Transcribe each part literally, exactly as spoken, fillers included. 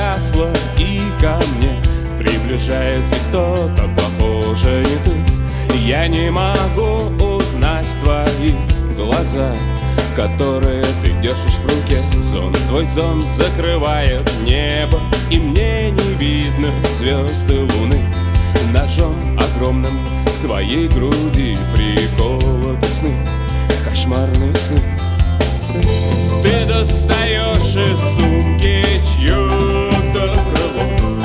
погасла, и ко мне приближается кто-то, похоже, не ты. Я не могу узнать твои глаза, которые ты держишь в руке. Зонт, твой зонт закрывает небо, и мне не видно звезд и луны. Ножом огромным к твоей груди приколоты сны, кошмарные сны. Ты достаешь из сумки чье-то крыло,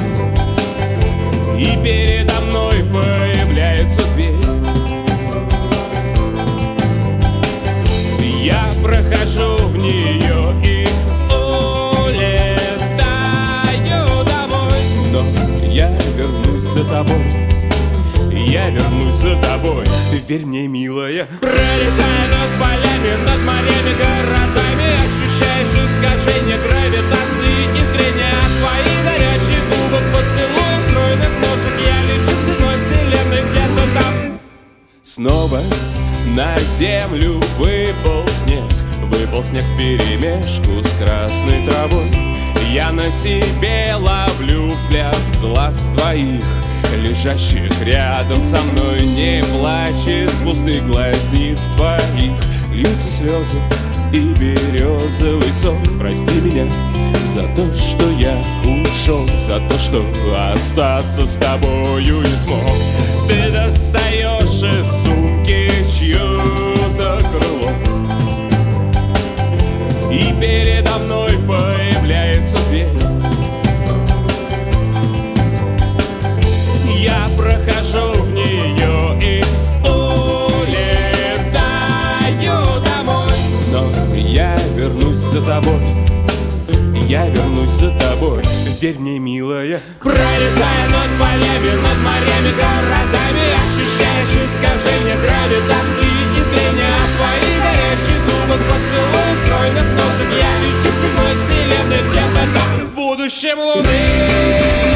и передо мной появляется дверь. Я прохожу в нее и улетаю домой. Но я вернусь за тобой, я вернусь за тобой, верь мне, милая. Пролетая над полями, над морями, городами, ощущаешь искажение гравитации и трения от твоих горячих губок, поцелуев стройных ножек. Я лечу в земной вселенной, где-то там. Снова на землю выпал снег, выпал снег вперемешку с красной травой. Я на себе ловлю взгляд глаз твоих, лежащих рядом со мной. Не плачь, из пустых глазниц твоих льются слезы и березовый сон. Прости меня за то, что я ушел, за то, что остаться с тобою не смог. Ты достаешь из сумки чье-то крыло, и передо мной появляется дверь. Я прохожу в нее и улетаю домой. Но я вернусь за тобой, я вернусь за тобой, верь мне, милая. Пролетая над полями, над морями, городами, ощущаешь искажение гравитации и трения от твоих горячих губок, поцелуев стройных ножек. Я лечу в седьмой вселенной, где-то там в будущем луны.